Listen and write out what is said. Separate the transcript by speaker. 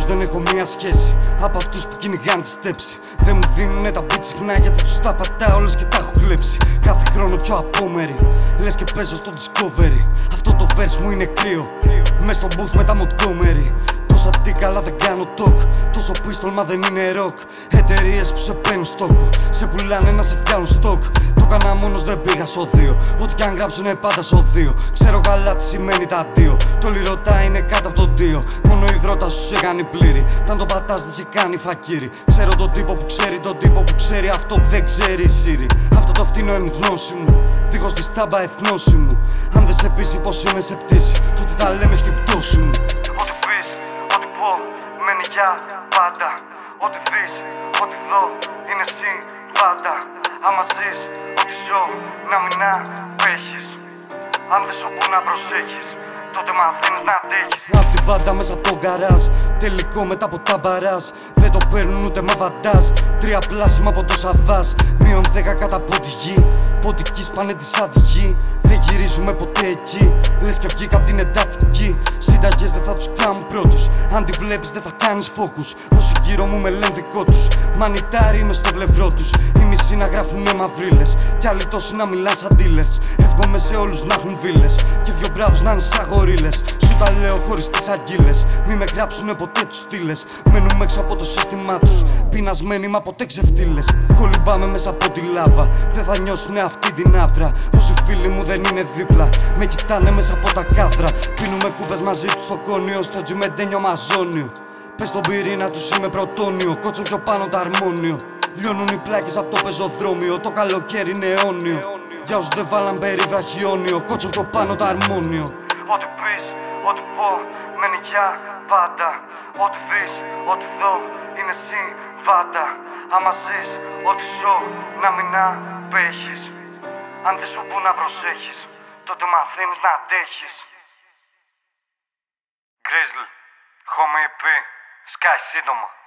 Speaker 1: πως δεν έχω μία σχέση από αυτούς που κυνηγάνε τη στέψη. Δεν μου δίνουνε τα beat συχνά γιατί τους τα πατάω όλες και τα έχω κλέψει. Κάθε χρόνο πιο απόμερη, λες και παίζω στο Discovery. Αυτό το verse μου είναι κρύο, μες στο booth με τα Montgomery. Τόσα τίκα αλλά δεν κάνω talk, τόσο pistol μα δεν είναι rock. Εταιρείες που σε παίρνουν στόκο, σε πουλάνε να σε βγάλουν stock. Το έκανα μόνος, δεν πήγα στο δύο. Ό,τι κι αν γράψω είναι πάντα στο δύο. Ξέρω καλά τι σημαίνει τα δύο. Το λιρωτά είναι κάτω από το δύο. Μόνο η υδρότα σου σε κάνει πλήρη. Ταν το πατάς δεν σε κάνει φακύρι. Ξέρω τον τύπο που ξέρει, τον τύπο που ξέρει αυτό που δεν ξέρει η Σύρη. Αυτό το φτύνω εν γνώση μου, δίχως τη στάμπα εθνώση μου. Αν δεν σε πείσει πως είμαι σε πτήση, τότε τα λέμε στην πτώση μου. Ό,τι πεις, ό,τι πω, μένει για πάντα. Ό,τι δεις, ό,τι δω, είναι εσύ πάντα. Άμα ζεις, ό,τι ζω, να μην απέχεις. Αν δεν σου πω να προσέχεις, τότε μαθαίνεις να αντέχεις. Απ' την πάντα μέσα από τον γκαράζ, τελικό μετά από τα μπαράζ. Δεν το παίρνουν ούτε με βαντάζ. 3 πλάσιμα από το σαβάζ. Μείον 10 κατά από τη γη. Ποντική σπάνε τη αντιγή. Δεν γυρίζουμε ποτέ εκεί. Λες και βγήκα απ' την εντατική. Σύνταγες δεν θα τους κάνουν πρώτους. Αν τη βλέπεις δεν θα κάνεις focus. Όσοι γύρω μου με λένε δικό τους. Μανιτάρι είμαι στο πλευρό τους. Οι μισοί να γράφουνε μαυρίλες. Κι άλλοι τόσοι να μιλάνε σαν dealers. Εύχομαι σε όλους να έχουν βίλες. Και 2 μπράβους να είναι σαν γορίλες. Σου τα λέω χωρίς τις αγγίλες. Μη με γράψουνε ποτέ τους στήλες. Μένουμε έξω από το σύστημά τους. Πεινασμένοι μα ποτέ ξεφτύλες. Κολυμπάμε μέσα από τη λάβα. Δεν θα νιώσουνε αυτή την άβρα. Όσοι φίλοι μου δεν είναι δίπλα, με κοιτάνε μέσα από τα κάδρα. Πίνουμε κούπες μαζί τους στο κόνιο. Στο τζιμεντένιο μαζόνιο. Πες στον πυρήνα τους είμαι πρωτόνιο. Κότσο πιο πάνω το αρμόνιο. Λιώνουν οι πλάκες από το πεζοδρόμιο. Το καλοκαίρι είναι αιώνιο. Για όσους δεν βάλαν περιβραχιόνιο. Κότσο πιο πάνω το αρμόνιο. Ό,τι πεις, ό,τι πω, μένει για πάντα. Ό,τι δεις, ό,τι δω, είναι εσύ πάντα. Άμα ζεις, ό,τι ζω, να μην απέχεις. Αν δεν σου πω να προσέχεις, τότε μαθαίνεις να αντέχεις. Grizzly, Home EP, σκάει σύντομα.